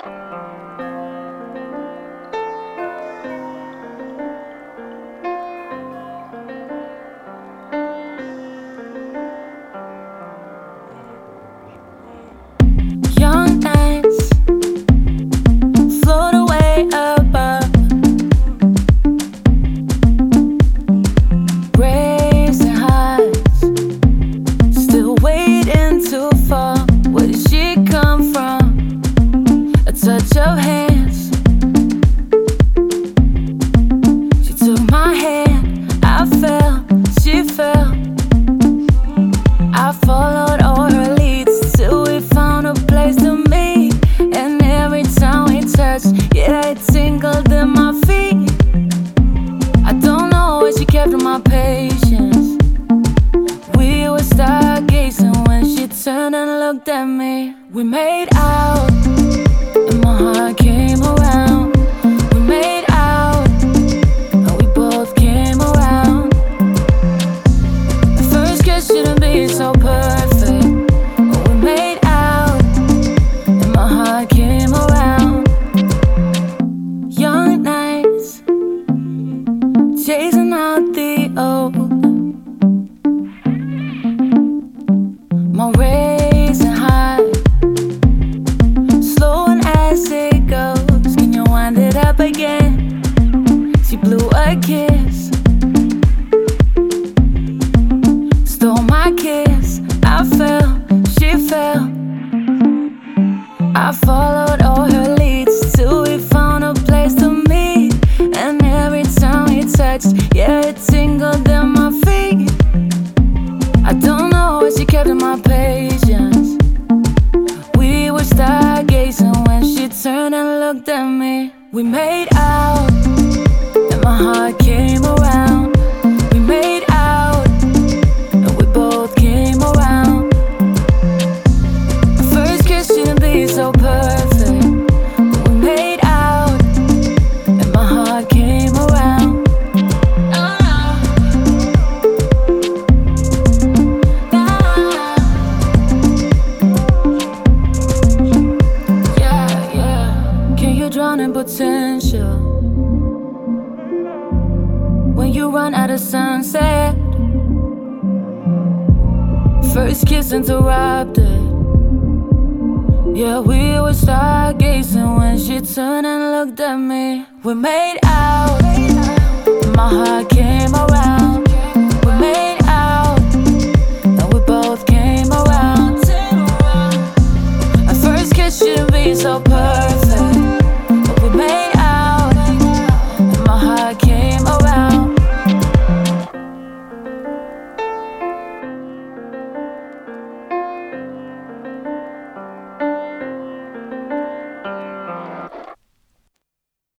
Young nights float away above, raising highs, still waiting to fall. Where did she come from? A touch of hands. She took my hand, I fell, she fell. I followed all her leads till we found a place to meet. And every time we touched, yeah, it tingled in my feet. I don't know where she kept my patience. We were stargazing when she turned and looked at me. We made out, and my heart came around. We made out, and we both came around. The first kiss shouldn't be so perfect, but we made out, and my heart came around. Young nights, chasing out the old. My raising high, slowing as it goes. Can you wind it up again? She blew a kiss, stole my kiss. I fell, she fell. I followed all her leads till we found a place to meet. And every time we touched, yeah, it tingled in my feet. I don't know where she kept my patience. We were stargazing when she turned and looked at me. We made out, and my heart came around. We made out, and we both came around. The first kiss shouldn't be so perfect, but we made out, and my heart came around. Yeah, yeah. Can you drown in potential when you run out of sunset? First kiss interrupted. Yeah, we were stargazing when she turned and looked at me. We made out, my heart came around. We made out, and we both came around. A first kiss shouldn't be so perfect.